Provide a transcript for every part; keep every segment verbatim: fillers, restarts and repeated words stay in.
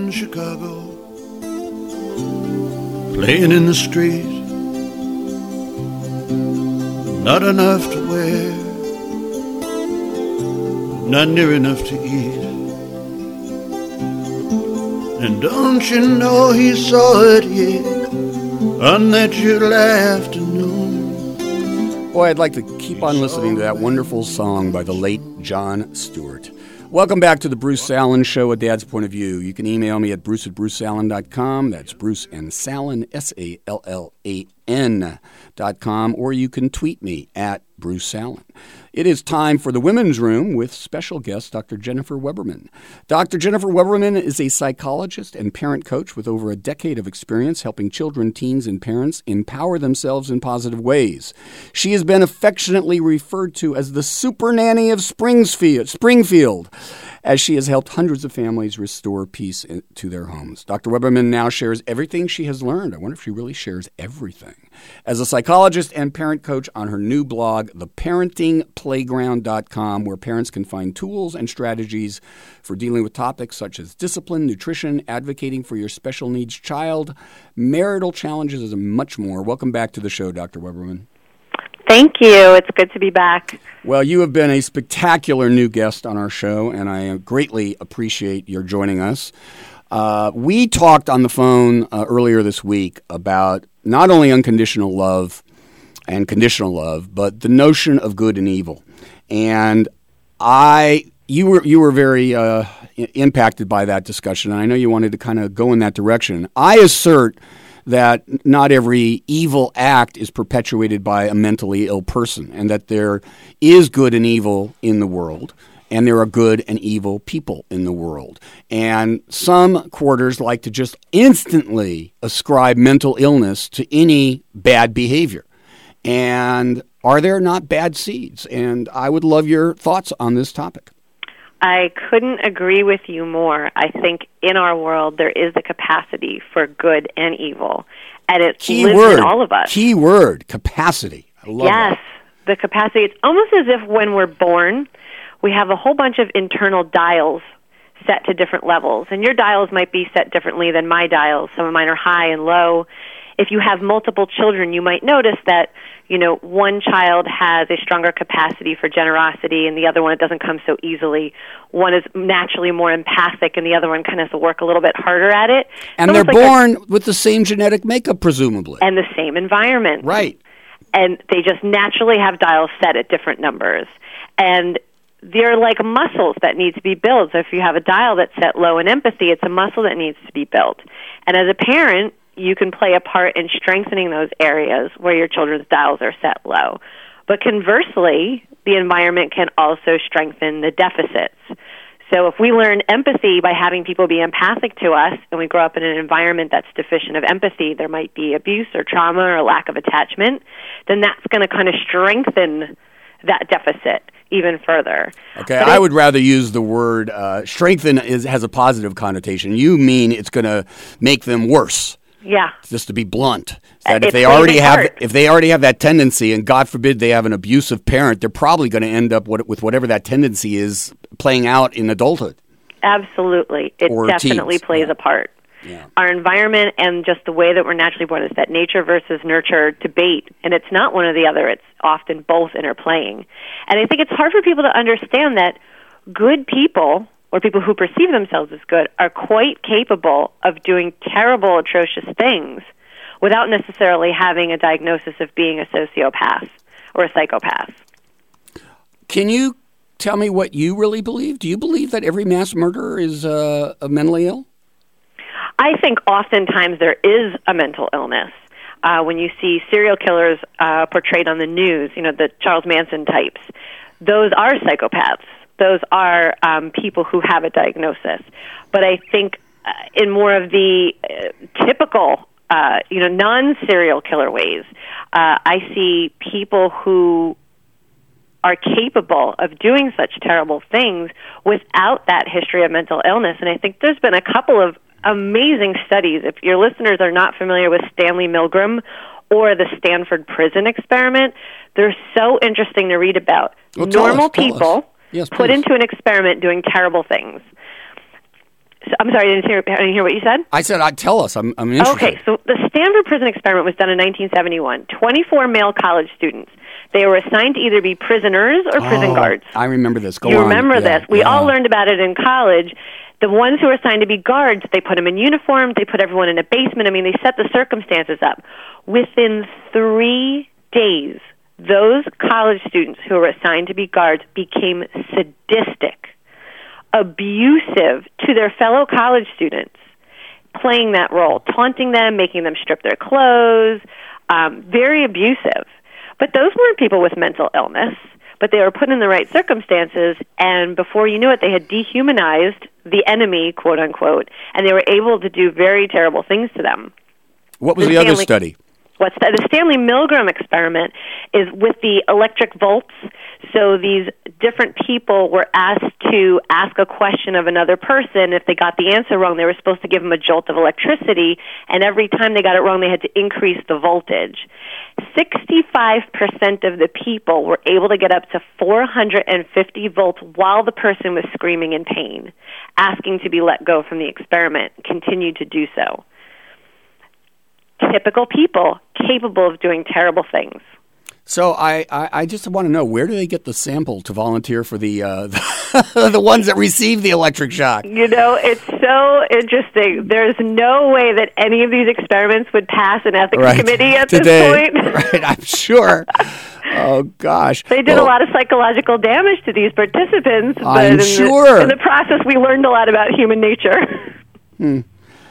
in Chicago, playing in the street, not enough to wear, not near enough to eat. And don't you know he saw it, yeah, on that July afternoon. Boy, I'd like to keep on listening to that wonderful song by the late Jon Stewart. Welcome back to the Bruce Sallin Show, A Dad's Point of View. You can email me at bruce at bruce sallin dot com. That's Bruce and Sallin, S A L L A N dot com. Or you can tweet me at Bruce Sallin. It is time for the Women's Room with special guest Doctor Jennifer Weberman. Doctor Jennifer Weberman is a psychologist and parent coach with over a decade of experience helping children, teens, and parents empower themselves in positive ways. She has been affectionately referred to as the super nanny of Springfield, as she has helped hundreds of families restore peace to their homes. Doctor Weberman now shares everything she has learned. I wonder if she really shares everything. As a psychologist and parent coach on her new blog, the parenting playground dot com, where parents can find tools and strategies for dealing with topics such as discipline, nutrition, advocating for your special needs child, marital challenges, and much more. Welcome back to the show, Doctor Weberman. Thank you. It's good to be back. Well, you have been a spectacular new guest on our show, and I greatly appreciate your joining us. Uh, we talked on the phone uh, earlier this week about not only unconditional love and conditional love, but the notion of good and evil. And I, you were you were very uh, impacted by that discussion, and I know you wanted to kind of go in that direction. I assert that not every evil act is perpetuated by a mentally ill person, and that there is good and evil in the world, and there are good and evil people in the world. And some quarters like to just instantly ascribe mental illness to any bad behavior. And are there not bad seeds? And I would love your thoughts on this topic. I couldn't agree with you more. I think in our world there is the capacity for good and evil, and it Key lives word. in all of us. Key word, capacity. I love yes, that. The capacity. It's almost as if when we're born, we have a whole bunch of internal dials set to different levels, and your dials might be set differently than my dials. Some of mine are high and low. If you have multiple children, you might notice that, you know, one child has a stronger capacity for generosity and the other one, it doesn't come so easily. One is naturally more empathic and the other one kind of has to work a little bit harder at it. And they're like born a, with the same genetic makeup, presumably. And the same environment. Right. And they just naturally have dials set at different numbers. And they're like muscles that need to be built. So if you have a dial that's set low in empathy, it's a muscle that needs to be built. And as a parent, you can play a part in strengthening those areas where your children's dials are set low. But conversely, the environment can also strengthen the deficits. So if we learn empathy by having people be empathic to us, and we grow up in an environment that's deficient of empathy, there might be abuse or trauma or lack of attachment, then that's going to kind of strengthen that deficit even further. Okay, but I it, would rather use the word uh, strengthen is, has a positive connotation. You mean it's going to make them worse. Yeah. Just to be blunt, that It if they plays already a have part. if they already have that tendency, and God forbid they have an abusive parent, they're probably going to end up with, with whatever that tendency is playing out in adulthood. Absolutely. It Or definitely teens. plays Yeah. a part. Yeah. Our environment and just the way that we're naturally born is that nature versus nurture debate, and it's not one or the other. It's often both interplaying. And I think it's hard for people to understand that good people, or people who perceive themselves as good, are quite capable of doing terrible, atrocious things without necessarily having a diagnosis of being a sociopath or a psychopath. Can you tell me what you really believe? Do you believe that every mass murderer is uh, mentally ill? I think oftentimes there is a mental illness. Uh, when you see serial killers uh, portrayed on the news, you know, the Charles Manson types, those are psychopaths. Those are um, people who have a diagnosis. But I think uh, in more of the uh, typical, uh, you know, non-serial killer ways, uh, I see people who are capable of doing such terrible things without that history of mental illness. And I think there's been a couple of amazing studies. If your listeners are not familiar with Stanley Milgram or the Stanford Prison Experiment, they're so interesting to read about. Well, tell Normal us, tell people us. Yes, put please. into an experiment doing terrible things. So, I'm sorry, I didn't, hear, I didn't hear what you said. I said, I'd tell us. I'm, I'm interested. Okay, so the Stanford Prison Experiment was done in nineteen seventy-one. twenty-four male college students. They were assigned to either be prisoners or prison oh, guards. I remember this. Go you on. remember yeah, this. We yeah. all learned about it in college. The ones who were assigned to be guards, they put them in uniforms, they put everyone in a basement. I mean, they set the circumstances up. Within three days, those college students who were assigned to be guards became sadistic, abusive to their fellow college students, playing that role, taunting them, making them strip their clothes, um, very abusive. But those weren't people with mental illness, but they were put in the right circumstances, and before you knew it, they had dehumanized the enemy, quote unquote, and they were able to do very terrible things to them. What was the the Stanley, other study? What's the, the Stanley Milgram experiment is with the electric volts. So these different people were asked to ask a question of another person. If they got the answer wrong, they were supposed to give them a jolt of electricity, and every time they got it wrong, they had to increase the voltage. sixty-five percent of the people were able to get up to four hundred fifty volts while the person was screaming in pain, asking to be let go from the experiment, continued to do so. Typical people capable of doing terrible things. So I, I, I just want to know, where do they get the sample to volunteer for the uh, the, the ones that receive the electric shock? You know, it's so interesting. There's no way that any of these experiments would pass an ethics right. committee at Today. this point. Right, I'm sure. Oh, gosh. They did well, a lot of psychological damage to these participants. But I'm in sure. The, in the process, we learned a lot about human nature. Hmm.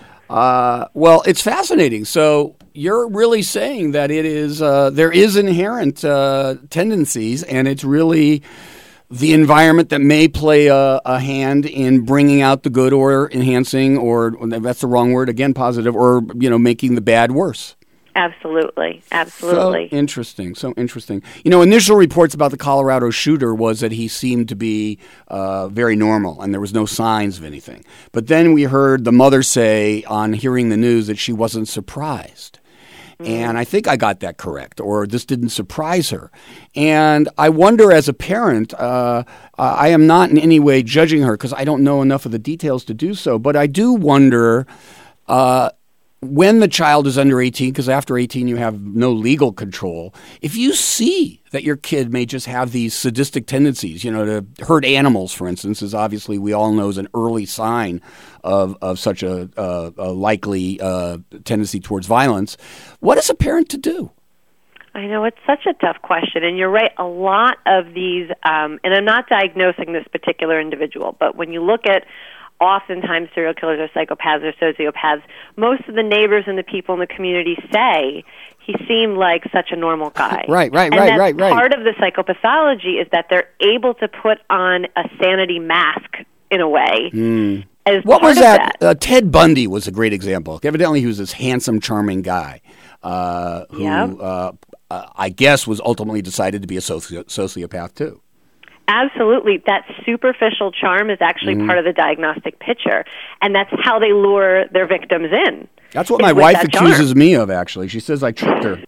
Uh, well, it's fascinating. So you're really saying that it is uh, there is inherent uh, tendencies, and it's really the environment that may play a, a hand in bringing out the good, or enhancing, or that's the wrong word again, positive, or you know, making the bad worse. Absolutely, absolutely. So interesting, so interesting. You know, initial reports about the Colorado shooter was that he seemed to be uh, very normal and there was no signs of anything. But then we heard the mother say on hearing the news that she wasn't surprised. Mm. And I think I got that correct, or this didn't surprise her. And I wonder, as a parent, uh, I am not in any way judging her because I don't know enough of the details to do so, but I do wonder uh, when the child is under eighteen, because after eighteen you have no legal control, if you see that your kid may just have these sadistic tendencies, you know, to hurt animals, for instance, is obviously we all know is an early sign of, of such a, a, a likely uh, tendency towards violence, what is a parent to do? I know, it's such a tough question, and you're right, a lot of these, um, and I'm not diagnosing this particular individual, but when you look at oftentimes serial killers or psychopaths or sociopaths, most of the neighbors and the people in the community say he seemed like such a normal guy. Right, right, and right, that's right, right. part of the psychopathology is that they're able to put on a sanity mask in a way. Mm. As what part was of that? that. Uh, Ted Bundy was a great example. Evidently, he was this handsome, charming guy uh, who, Yep. uh, uh, I guess, was ultimately decided to be a soci- sociopath too. Absolutely. That superficial charm is actually mm-hmm. part of the diagnostic picture, and that's how they lure their victims in. That's what my wife accuses me of, actually. She says I tricked her.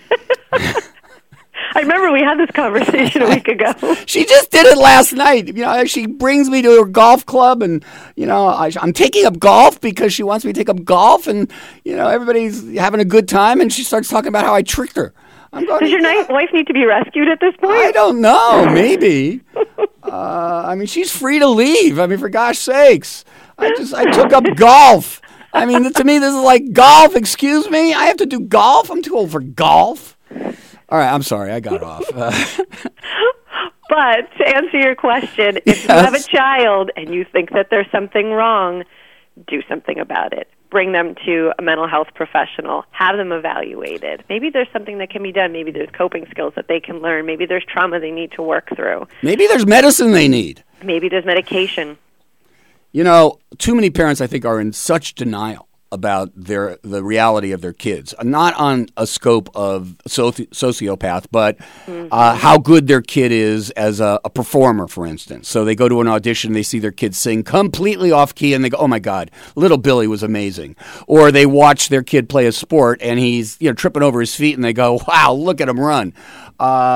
I remember we had this conversation a week ago. She just did it last night. You know, she brings me to her golf club, and you know, I, I'm taking up golf because she wants me to take up golf, and you know, everybody's having a good time, and she starts talking about how I tricked her. I'm going, Does your yeah. wife need to be rescued at this point? I don't know. Maybe. uh, I mean, she's free to leave. I mean, for gosh sakes, I just I took up golf. I mean, to me, this is like golf. Excuse me, I have to do golf. I'm too old for golf. All right, I'm sorry, I got off. Uh, but to answer your question, if yes. you have a child and you think that there's something wrong, do something about it. Bring them to a mental health professional. Have them evaluated. Maybe there's something that can be done. Maybe there's coping skills that they can learn. Maybe there's trauma they need to work through. Maybe there's medicine they need. Maybe there's medication. You know, too many parents, I think, are in such denial about their the reality of their kids, not on a scope of soci- sociopath, but mm-hmm. uh, how good their kid is as a, a performer, for instance. So they go to an audition, they see their kid sing completely off key, and they go, "Oh my God, little Billy was amazing." Or they watch their kid play a sport, and he's you know tripping over his feet, and they go, "Wow, look at him run." Uh,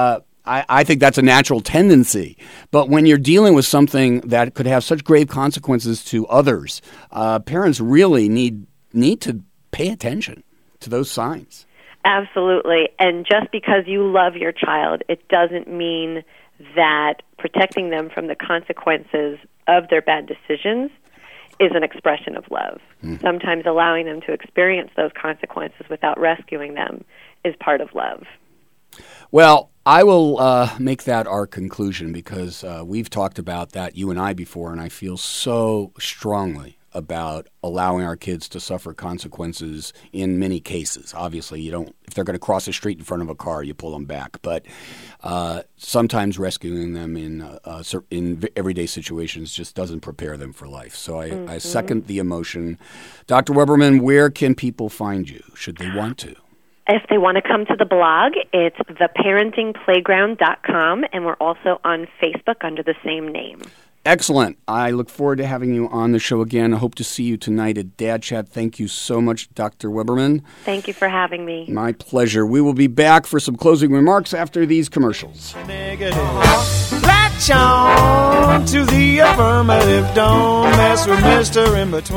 I, I think that's a natural tendency. But when you're dealing with something that could have such grave consequences to others, uh, parents really need need to pay attention to those signs. Absolutely. And just because you love your child, it doesn't mean that protecting them from the consequences of their bad decisions is an expression of love. Mm. Sometimes allowing them to experience those consequences without rescuing them is part of love. Well, I will uh, make that our conclusion because uh, we've talked about that, you and I, before, and I feel so strongly about allowing our kids to suffer consequences in many cases. Obviously, you don't. If they're going to cross the street in front of a car, you pull them back. But uh, sometimes rescuing them in uh, in everyday situations just doesn't prepare them for life. So I, mm-hmm. I second the emotion. Doctor Weberman, where can people find you, should they want to? If they want to come to the blog, it's the parenting playground dot com, and we're also on Facebook under the same name. Excellent. I look forward to having you on the show again. I hope to see you tonight at Dad Chat. Thank you so much, Doctor Weberman. Thank you for having me. My pleasure. We will be back for some closing remarks after these commercials. Latch on to the affirmative. Don't mess with Mister In Between.